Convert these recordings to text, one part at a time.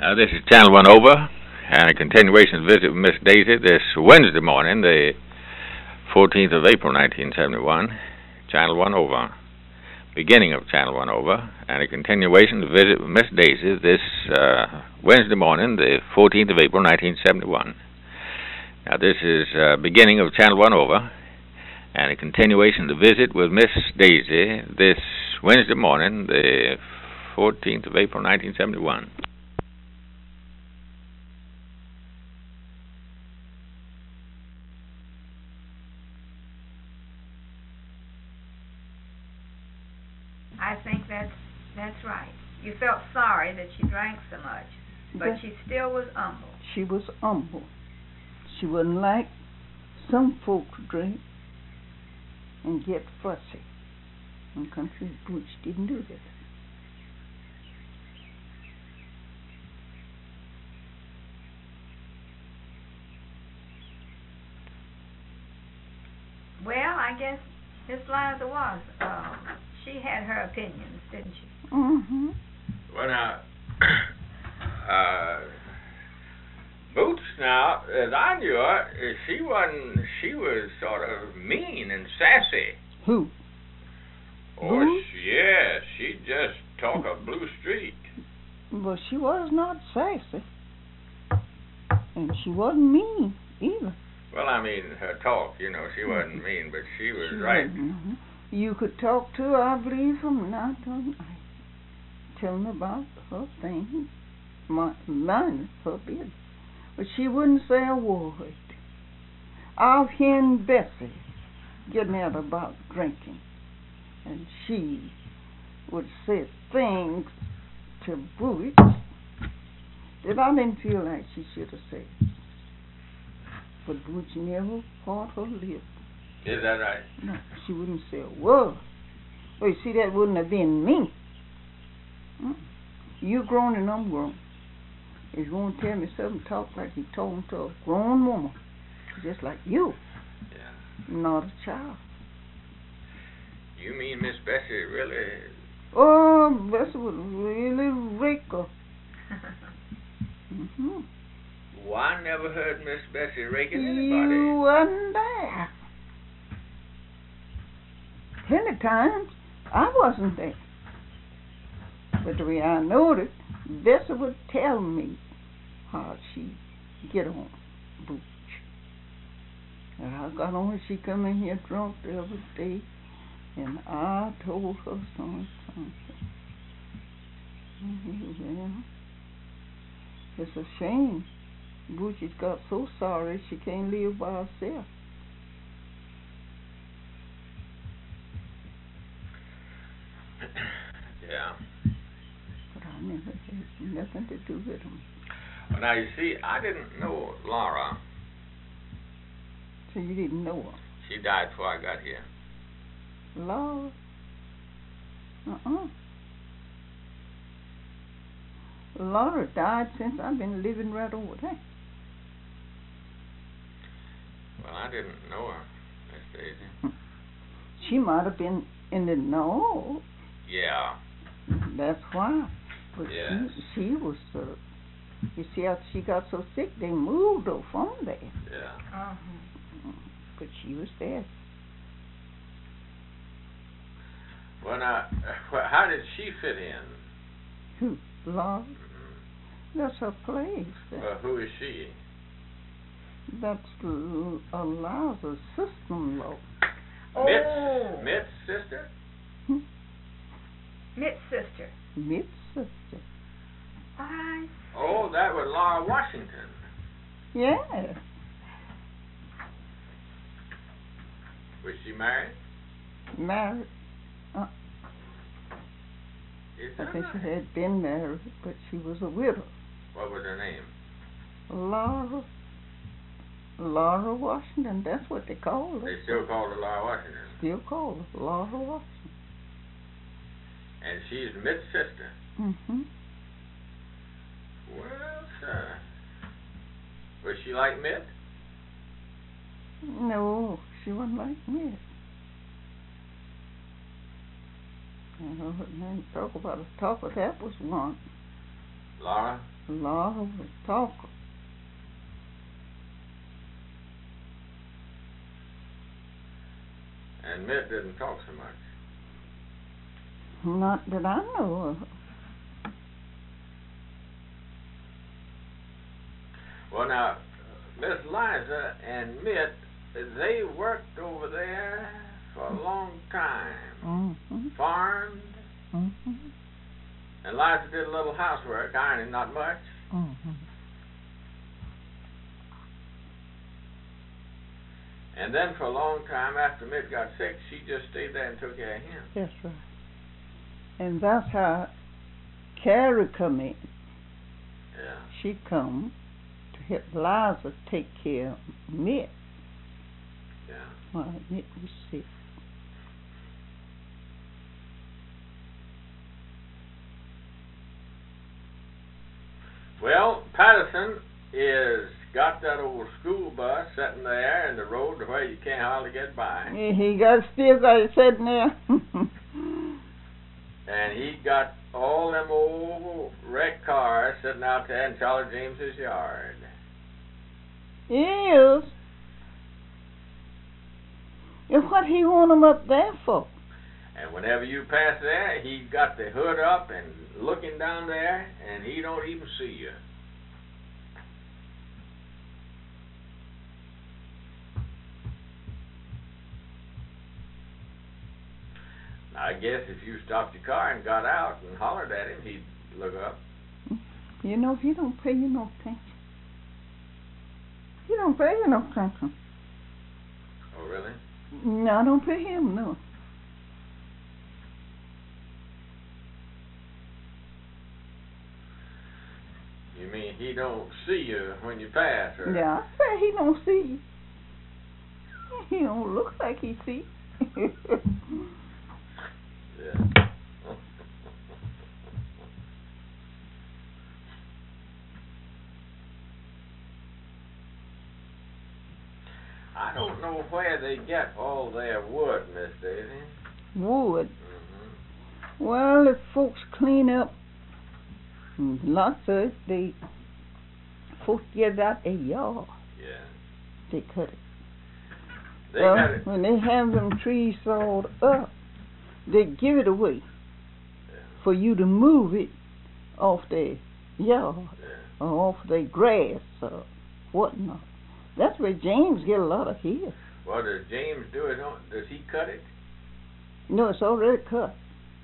This is Channel 1 over, and a continuation of the visit with Miss Daisy this Wednesday morning, the 14th of April, 1971. Channel 1 over. Beginning of Channel 1 over, and a continuation of the visit with Miss Daisy this Wednesday morning, the 14th of April, 1971. Now, this is beginning of Channel 1 over, and a continuation of the visit with Miss Daisy this Wednesday morning, the 14th of April, 1971. I think that's right. You felt sorry that she drank so much, but she still was humble. She was humble. She wasn't like some folks drink and get fussy. And Country Butch didn't do that. Well, I guess Miss Liza was. She had her opinions, didn't she? Mm-hmm. Well, now, Boots, now, as I knew her, she was sort of mean and sassy. Who? Oh, she just talk a blue street. Well, she was not sassy. And she wasn't mean either. Well, I mean, her talk, she wasn't mean, but she was right. Mm-hmm. You could talk to her, I believe, from night to night. Tell them about her things, mine, her business. But she wouldn't say a word. I've heard Bessie getting out about drinking, and she would say things to Boots that I didn't feel like she should have said. But Boots never caught her lip. Is that right? No, she wouldn't say a word. Well, you see, that wouldn't have been me. You grown and I'm grown. If you want to tell me something, talk like you talking to a grown woman. Just like you. Yeah. Not a child. You mean Miss Bessie really... Oh, Bessie was really rake her. Mm-hmm. Well, I never heard Miss Bessie raking anybody. You wasn't there. Plenty times I wasn't there. But the way I knowed it, Bessie would tell me how she get on Booch. And I got on when she come in here drunk the other day, and I told her something. Well, it's a shame. Booch has got so sorry she can't live by herself. Yeah. But I never had nothing to do with him. Well, now, you see, I didn't know Laura. So you didn't know her? She died before I got here. Laura? Laura died since I've been living right over there. Well, I didn't know her, Miss Daisy. She might have been in the know. Yeah. That's why. But yes. she was, you see how she got so sick, they moved her from there. Yeah. Uh-huh. But she was there. Well, now, how did she fit in? Who? Laura? Mm-hmm. That's her place. Well, who is she? That's Eliza's sister-in-law. Oh. Mitt's sister? Mitt's sister. Mitt's sister. I see. Oh, that was Laura Washington. Yeah. Was she married? Married. I think she had been married, but she was a widow. What was her name? Laura Washington. That's what they call her. They still call her Laura Washington. Still call her Laura Washington. And she's Mitt's sister. Mm-hmm. Well, sir. Was she like Mitt? No, she wasn't like Mitt. Talk about a talk, but that was one. Laura? Laura was a talker. And Mitt didn't talk so much. Not that I know of. Well, now, Miss Liza and Mitt, they worked over there for a long time. Mm-hmm. Farmed. Mm-hmm. And Liza did a little housework, ironing, not much. Mm-hmm. And then for a long time after Mitt got sick, she just stayed there and took care of him. That's right. And that's how Carrie come in. Yeah. She come to help Liza take care of Mitt Yeah. while Mitt was sick. Well, Patterson is got that old school bus sitting there in the road to where you can't hardly get by. He still got it sitting there. And he got all them old wrecked cars sitting out there in Charlie James's yard. He is. And what he want him up there for? And whenever you pass there, he got the hood up and looking down there, and he don't even see you. I guess if you stopped your car and got out and hollered at him, he'd look up. You know, he don't pay you no attention. He don't pay you no attention. Oh, really? No, I don't pay him no. You mean he don't see you when you pass, or? Yeah, I say he don't see you. He don't look like he see. Yeah. I don't know where they get all their wood, Miss Daisy. Wood. Mm-hmm. Well, if folks clean up lots of it, folks get it out their yard. Yeah. They cut it. They well, got it. when they have them trees sawed up, they give it away for you to move it off their yard or off their grass or whatnot. That's where James get a lot of his. Well, does James do it? Does he cut it? No, it's already cut.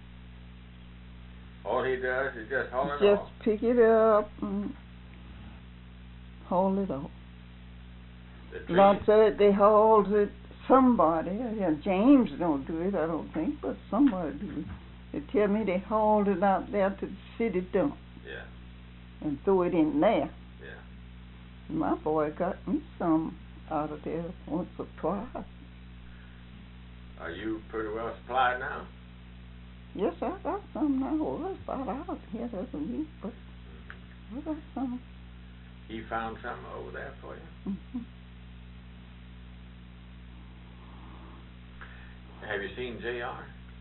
All he does is just haul it Just off. pick it up and haul it off. The tree. Lots of it, they hauled it. Somebody, yeah, James don't do it, I don't think, but somebody do it. They tell me they hauled it out there to the city dump. Yeah. And threw it in there. Yeah. My boy got me some out of there once or twice. Are you pretty well supplied now? Yes, I got some now. Well, it's about out here the other week, but I got some. He found some over there for you? Mm-hmm. Have you seen J.R.?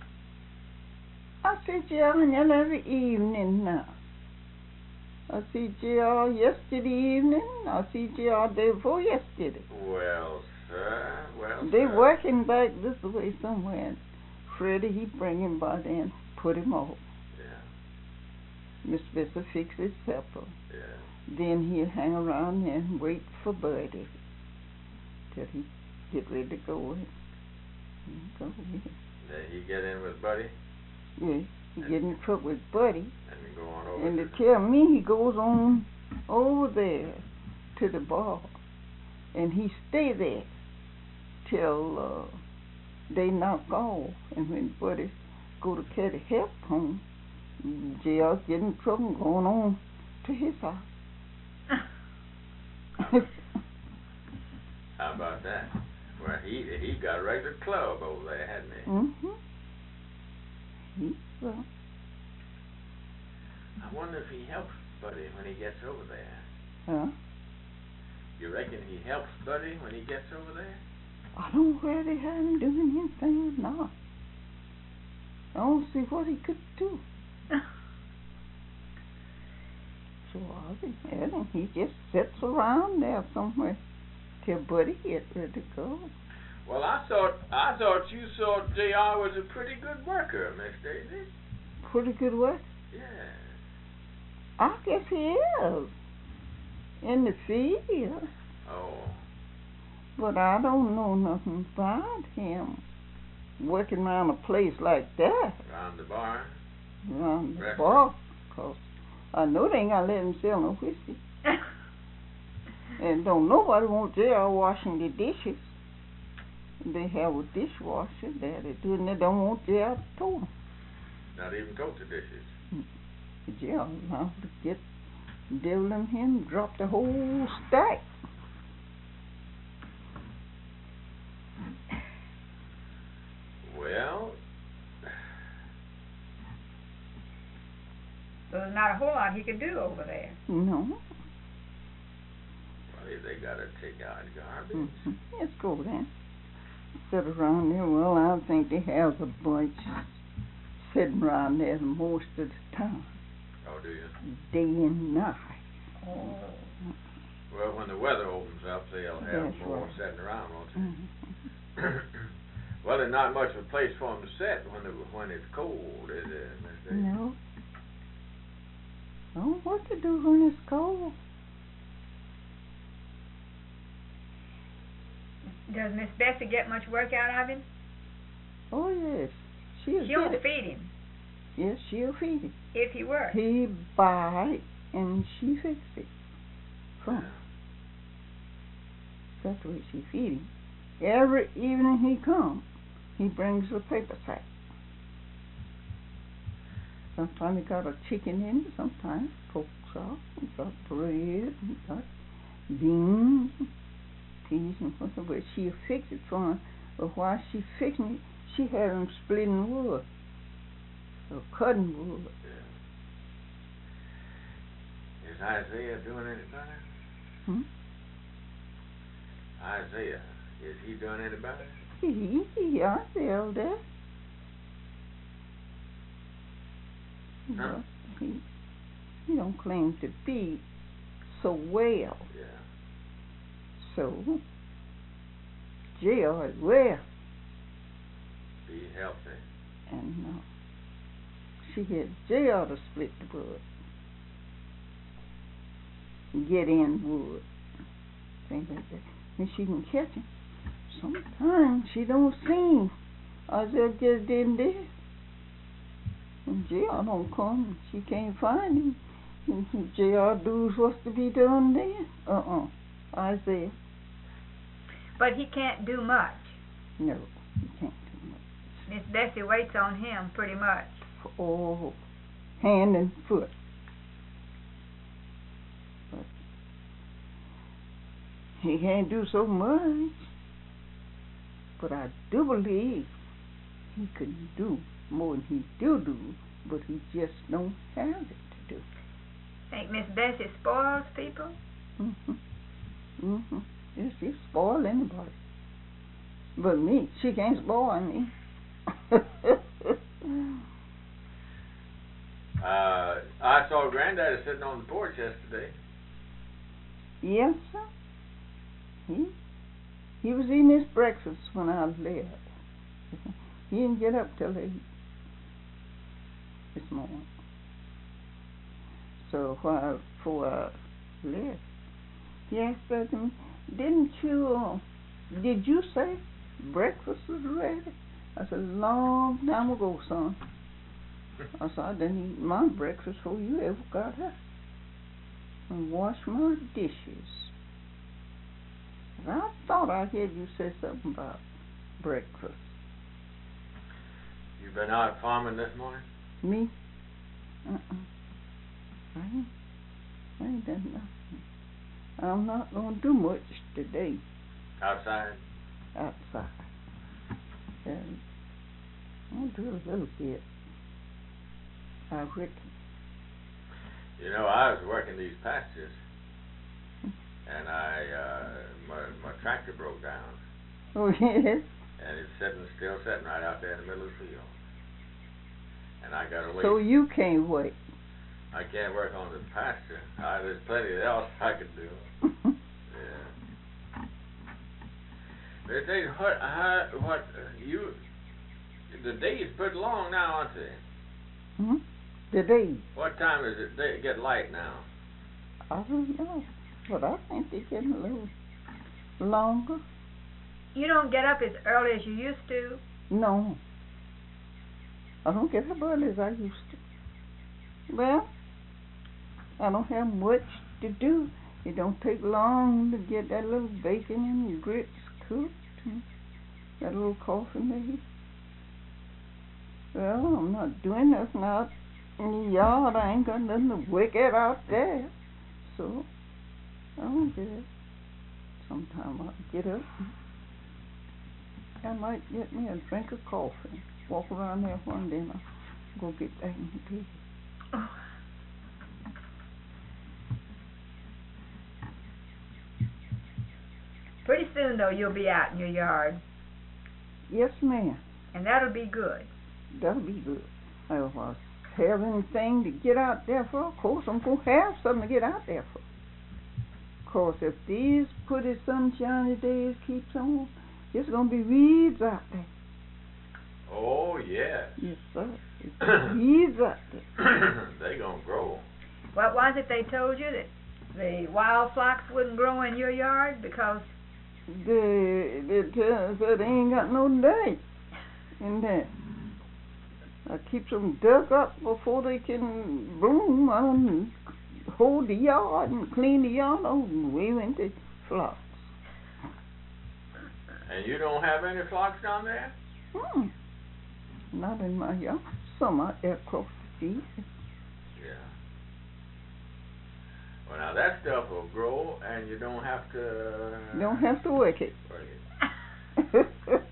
I see J.R. every evening now. I see J.R. yesterday evening. I see J.R. day before yesterday. Well, sir, They sir. working back this way somewhere. Freddie, he bring him by there and put him off. Yeah. Miss Bessie fix his supper. Yeah. Then he'll hang around there and wait for Buddy till he get ready to go in. Go in. Then he get in with Buddy Yeah, he get in trouble with Buddy. and go on over And to they tell me he goes on over there to the bar. And he stay there till they knock off. And when Buddy go to carry help home, J.R. get in trouble and going on to his house. How about that? Well, he got a regular club over there, hadn't he? Mm-hmm. I wonder if he helps Buddy when he gets over there. Huh? You reckon he helps Buddy when he gets over there? I don't know where they had him doing anything or not. I don't see what he could do. was he? And he just sits around there somewhere till Buddy gets ready to go. Well, I thought you thought J.R. was a pretty good worker, Miss Daisy. Pretty good work? Yeah. I guess he is. In the field. Oh. But I don't know nothing about him working around a place like that. Around the bar? Around the Restaurant. bar. 'Cause I know they ain't gonna let him sell no whiskey. And don't nobody want J.R. washing the dishes. They have a dishwasher there they do, and they don't want J.R. to tow them. Not even toast the dishes. J.R. allowed to get devil in him, drop the whole stack. Well, There's not a whole lot he could do over there. No. well, if they gotta take out garbage. Let's go then. Sit around there. Well, I think they have a bunch sitting around there most of the time, Oh, do you? day and night. Oh. Well, when the weather opens up, they'll have That's more right. sitting around, won't they? Mhm. Well, there's not much of a place for them to sit when it's cold, is it, Miss Daisy? No. Oh, what to do when it's cold? Does Miss Bessie get much work out of him? Oh, yes. She'll She'll get it. feed him Yes, she'll feed it. if he works. He buy it and she fix it. From. That's the way she feed him. Every evening he comes, he brings a paper sack. Sometimes he got a chicken in it, sometimes pork chop, he got bread, he got beans, peas and whatever. But she'll fix it for him. But while she's fixing it, she had him splitting wood, or cutting wood. Yeah. Is Isaiah doing any better? Hmm? Isaiah, is he doing any better? He out there, there. Huh? But he don't claim to be so well. Yeah. So, J.R. is well. Be healthy. And she had J.R. to split the wood. Get in wood. Things like that. And she can catch him. Sometimes she don't see him. Isaiah just didn't this. And J.R. don't come. She can't find him. And J.R. does what's to be done then. Isaiah. But he can't do much. No, he can't do much. Miss Bessie waits on him pretty much. Oh, hand and foot. But he can't do so much. But I do believe he can do more than he do, but he just don't have it to do. Think Miss Bessie spoils people? Yes, she spoil anybody. But me, she can't spoil me. I saw Granddaddy sitting on the porch yesterday. Yes, sir. He was eating his breakfast when I left. He didn't get up till 8 this morning. So before I left, he asked me, did you say breakfast was ready? I said, long time ago, son. I said, I didn't eat my breakfast before you ever got up and washed my dishes. And I thought I heard you say something about breakfast. You been out farming this morning? Me? I ain't done nothing. I'm not going to do much today Outside? outside. And I'll do a little bit, I reckon. You know, I was working these pastures, and my tractor broke down, Oh, yes? and it's still sitting right out there in the middle of the field. And I got to wait. So you can't wait. I can't work on the pasture. There's plenty else I could do. Yeah. They say the day's pretty long now, aren't they? Hmm? The day. What time is it? They get light now. I don't know, but I think they're getting a little longer. You don't get up as early as you used to? No. I don't get up early as I used to. Well, I don't have much to do. It don't take long to get that little bacon and grits cooked and that little coffee made. Well, I'm not doing nothing out in the yard. I ain't got nothing to work at out there. So, I don't care. Sometime I'll get up. I might get me a drink of coffee. Walk around there one day and I'll go get that in the bed. Oh. Pretty soon, though, you'll be out in your yard. Yes, ma'am. And that'll be good. That'll be good. If I have anything to get out there for, of course I'm going to have something to get out there for. Of course, if these pretty sunshiny days keeps on, it's going to be weeds out there. Oh, yes. Yes, sir. It's weeds out there. They going to grow. What was it they told you, that the wild phlox wouldn't grow in your yard because... They said they ain't got no dirt in there. I keep them dug up before they can bloom and hold the yard and clean the yard out and we went to phlox. And you don't have any phlox down there? Not in my yard. Some out there across the street. Yeah. Well, now that stuff will grow, and you don't have to... You don't have to work it. That's it.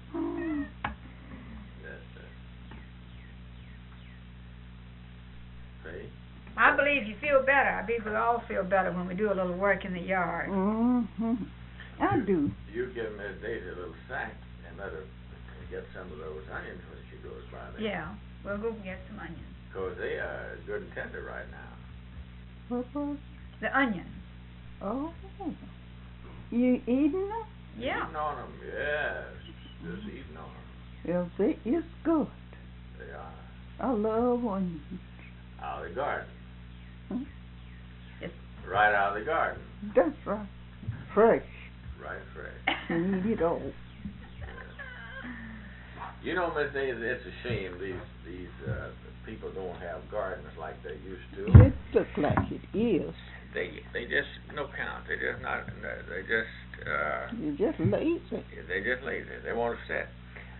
See? I believe you feel better. I believe we all feel better when we do a little work in the yard. I do. You give Miss Daisy a little sack and let her get some of those onions when she goes by there. Yeah, we'll go get some onions. Because they are good and tender right now. What was? The onions. Oh. You eating them? Yeah. Eating on them, yes. Just eating on them. Well, they is good. They are. I love onions. Out of the garden. Yes. Right out of the garden. That's right. Fresh. Right, fresh. You need it all. You know, Miss Daisy, it's a shame these people don't have gardens like they used to. It looks like it is. They just no count. They just not. They just. You're just lazy. They just lazy. They want to sit.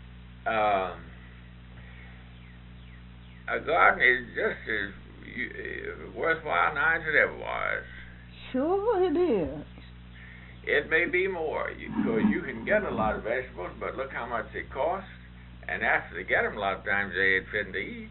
A garden is just as worthwhile now as it ever was. Sure it is. It may be more, because you can get a lot of vegetables, but look how much they cost. And after they get them, a lot of times they ain't fit to eat.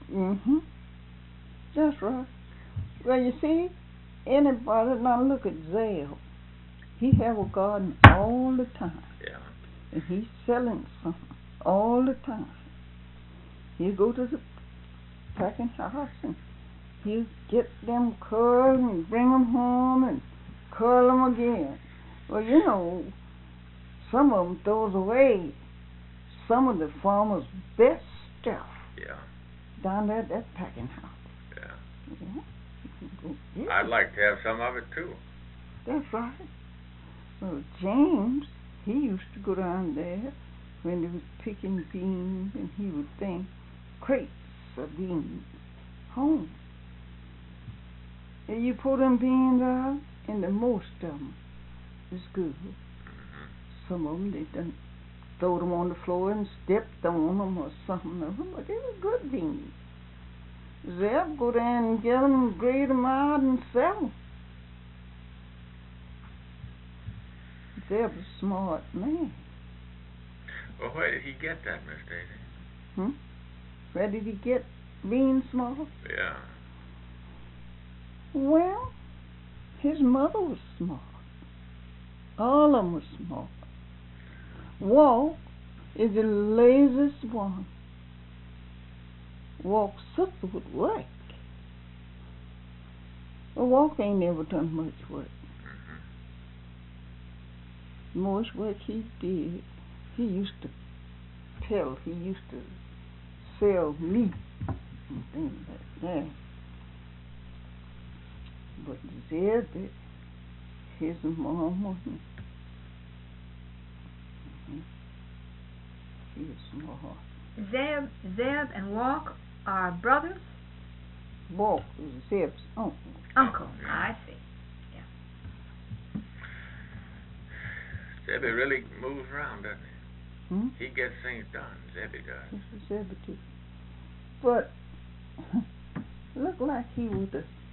That's right. Well, you see, anybody, now look at Zell. He have a garden all the time. Yeah. And he's selling something all the time. He'll go to the packing house and he'll get them curled and bring them home and curl them again. Well, you know, some of them throws away some of the farmer's best stuff. Yeah. Down there at that packing house. Yeah. Yeah. I'd like to have some of it too. That's right. Well, James, he used to go down there when they was picking beans, and he would bring crates of beans home. And you pull them beans out, and the most of them is good. Some of them, they done throw them on the floor and stepped on them or something of them, but they were good beans. Zeb go down and get them and grade them out and sell them. Zeb's a smart man. Well, where did he get that, Miss Daisy? Where did he get being smart? Yeah. Well, his mother was smart. All of them were smart. Walt is the laziest one. Walt's sister would work. Well, Walker ain't never done much work. Most work he did, he used to sell meat and things like that. But Zeb, his mom wasn't. He was smart. Zeb and Walk are brothers? Walk is Zeb's uncle. Uncle, I see. Zebby really moves around, doesn't he? Hmm? He gets things done. Zebby does. This is Zebby too. But looked like he would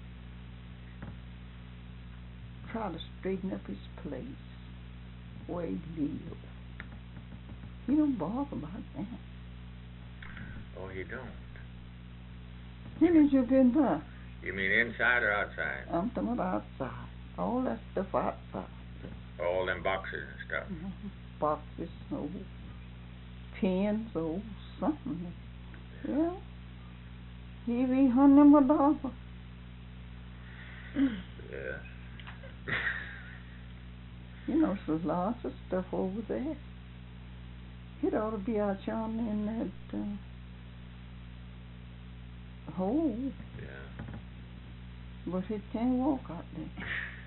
try to straighten up his place where he lived. He don't bother about that. Oh, he don't? When did you get by? You mean inside or outside? I'm talking about outside. All that stuff outside. All them boxes and stuff. Boxes, old pens, old something. Yeah. He be hunting a dollar. Yeah. You know, there's lots of stuff over there. It ought to be out yonder in that hole. Yeah. But it can't walk out there.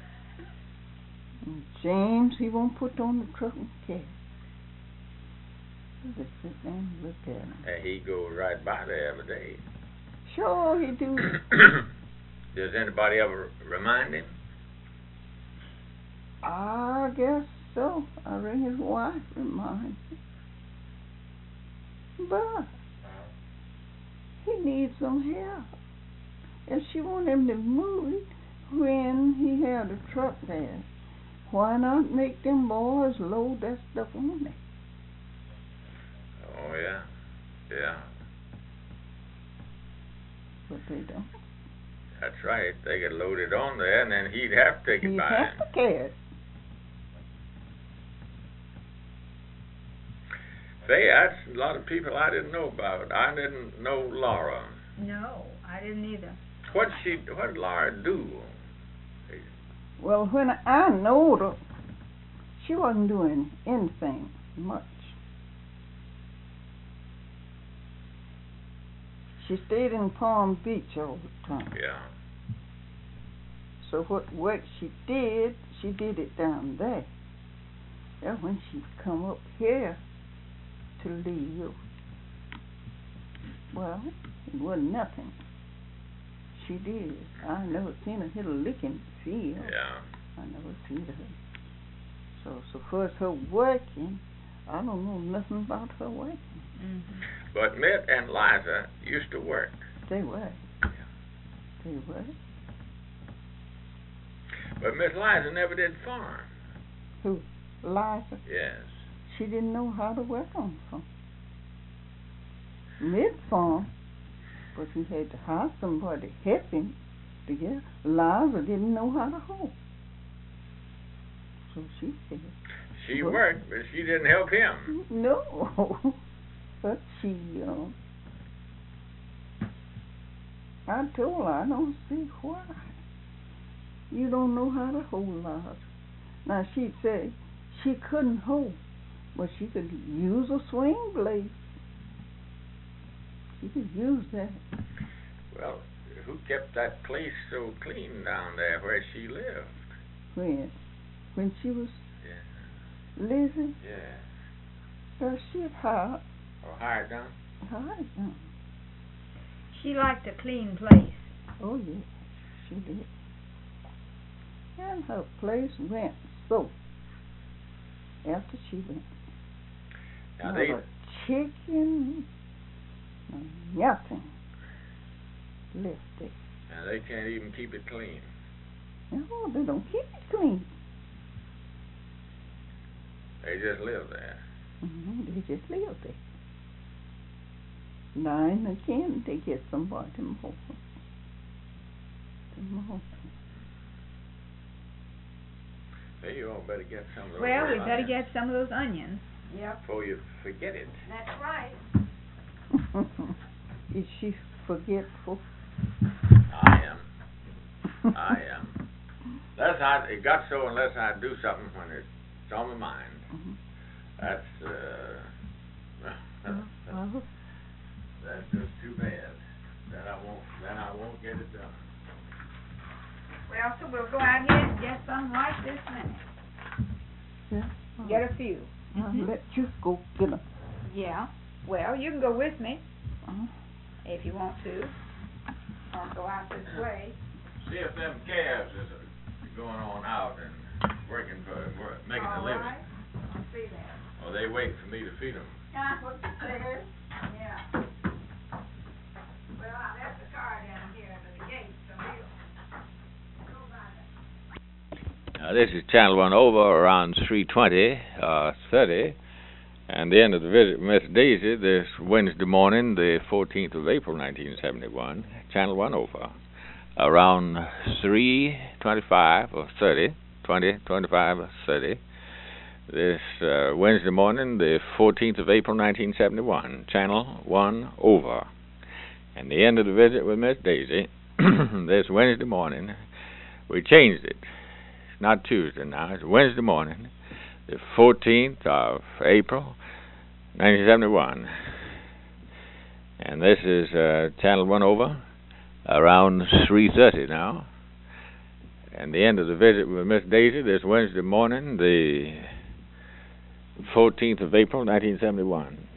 And James, he won't put on the truck and carry. Just sit there and look at him. He goes right by there every day. Sure he do. Does anybody ever remind him? I guess so. I reckon his wife reminds him. But he needs some help. If she wanted him to move it when he had a truck there, why not make them boys load that stuff on there? Oh, yeah. Yeah. But they don't. That's right. They could load it on there, and then he'd have to take it He'd by have him. to carry it. Say, that's a lot of people I didn't know about. I didn't know Laura. No, I didn't either. What did Laura do? Well, when I knowed her, she wasn't doing anything much. She stayed in Palm Beach all the time. Yeah. So what work she did it down there. And when she come up here to live, well, it wasn't nothing. She did. I never seen her hit a lick in the field. Yeah. I never seen her. So far as her working, I don't know nothing about her working. Mm-hmm. But Mitt and Liza used to work. They were. Yeah. They were. But Miss Liza never did farm. Who? Liza? Yes. She didn't know how to work on the farm. Mid-farm, but he had to hire somebody to help him to get. Liza didn't know how to hoe. So she said. She worked, but she didn't help him. No. But she, I told her, I don't see why. You don't know how to hoe, Liza. Now, she'd say she couldn't hoe, but she could use a swing blade. She could use that. Well, who kept that place so clean down there where she lived? When she was living, well, she'd hire. Or hired them? Hired them. She liked a clean place. Oh, yes, she did. And her place went so after she went. Now Not a chicken, nothing left there. Now they can't even keep it clean. No, they don't keep it clean. They just live there. They just live there. 9 or 10, they get somebody to mow. Hey, you all better get some of those. Well, we better get some of those onions. Yep. Before you forget it. That's right. Is she forgetful? I am. I am. It got so unless I do something when it's on my mind. Mhm. That's that's just too bad. Then I won't get it done. Well, so we'll go out here and get some right this minute. Yeah. Get a few. I'll let you go get 'em. Yeah. Well, you can go with me Uh-huh. if you want to. I'll go out this way. See if them calves is going on out and making a living. All right. I'll see that. Or they wait for me to feed them. That's what you said. Yeah. Well, I left the car down here at the gate, so we'll go by that. This is Channel 1 over around 3:20, 30, and the end of the visit with Miss Daisy this Wednesday morning, the 14th of April, 1971. Channel 1 over around 3:25 or 30, 20, 25 or 30. This Wednesday morning, the 14th of April, 1971. Channel 1 over. And the end of the visit with Miss Daisy this Wednesday morning. We changed it. It's not Tuesday now. It's Wednesday morning, the 14th of April, 1971. And this is Channel 1 over around 3:30 now. And the end of the visit with Miss Daisy this Wednesday morning, the 14th of April, 1971.